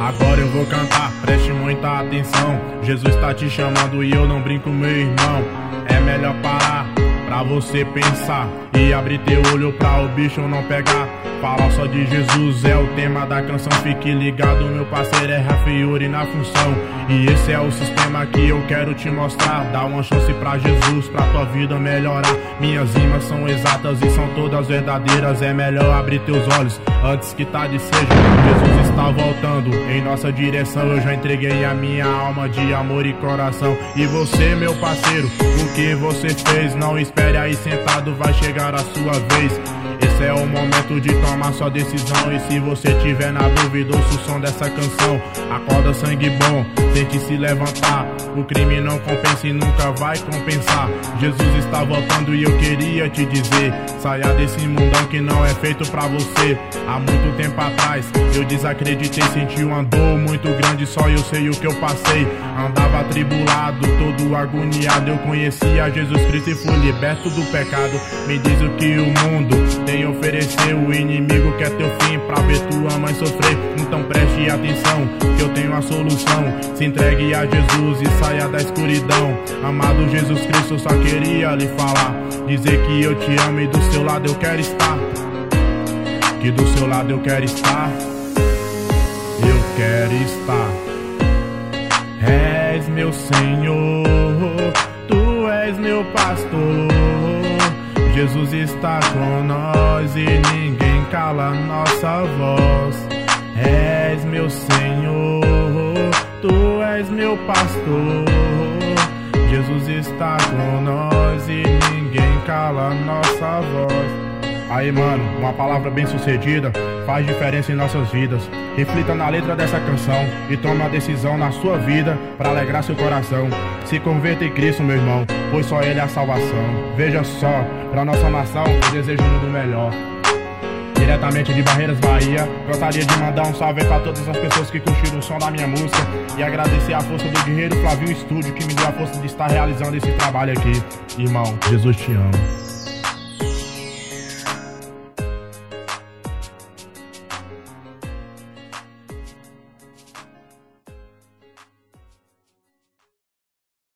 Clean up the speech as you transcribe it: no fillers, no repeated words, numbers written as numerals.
Agora eu vou cantar, preste muita atenção. Jesus tá te chamando e eu não brinco, meu irmão. É melhor parar pra você pensar e abrir teu olho pra o bicho não pegar. Falar só de Jesus é o tema da canção. Fique ligado, meu parceiro, é Rafa Yuri na função. E esse é o sistema que eu quero te mostrar. Dá uma chance pra Jesus, pra tua vida melhorar. Minhas rimas são exatas e são todas verdadeiras. É melhor abrir teus olhos antes que tarde seja. Jesus está voltando em nossa direção. Eu já entreguei a minha alma de amor e coração. E você, meu parceiro, o que você fez? Não espere aí sentado, vai chegar a sua vez. Esse é o momento de tomar sua decisão. E se você tiver na dúvida, ouça o som dessa canção. Acorda, sangue bom, tente se levantar. O crime não compensa e nunca vai compensar. Jesus está voltando e eu queria te dizer: saia desse mundão que não é feito pra você. Há muito tempo atrás eu desacreditei, senti uma dor muito grande, só eu sei o que eu passei. Andava atribulado, todo agoniado. Eu conhecia Jesus Cristo e fui liberto do pecado. Me diz o que o mundo tem a oferecer. O inimigo quer teu fim pra ver tua mãe sofrer. Então preste atenção que eu tenho a solução. Se entregue a Jesus e saia da escuridão. Amado Jesus Cristo, eu só queria lhe falar, dizer que eu te amo e do seu lado eu quero estar. Que do seu lado eu quero estar. Eu quero estar. És meu Senhor, tu és meu pastor. Jesus está com nós e ninguém cala nossa voz. És meu Senhor, tu és meu pastor. Jesus está com nós e ninguém cala nossa voz. Aí, mano, uma palavra bem sucedida faz diferença em nossas vidas. Reflita na letra dessa canção e tome uma decisão na sua vida para alegrar seu coração. Se converta em Cristo, meu irmão, pois só Ele é a salvação. Veja só, pra nossa nação eu desejo um mundo melhor. Diretamente de Barreiras, Bahia, gostaria de mandar um salve pra todas as pessoas que curtiram o som da minha música e agradecer a força do guerreiro Flavinho Estúdio, que me deu a força de estar realizando esse trabalho aqui. Irmão, Jesus te ama.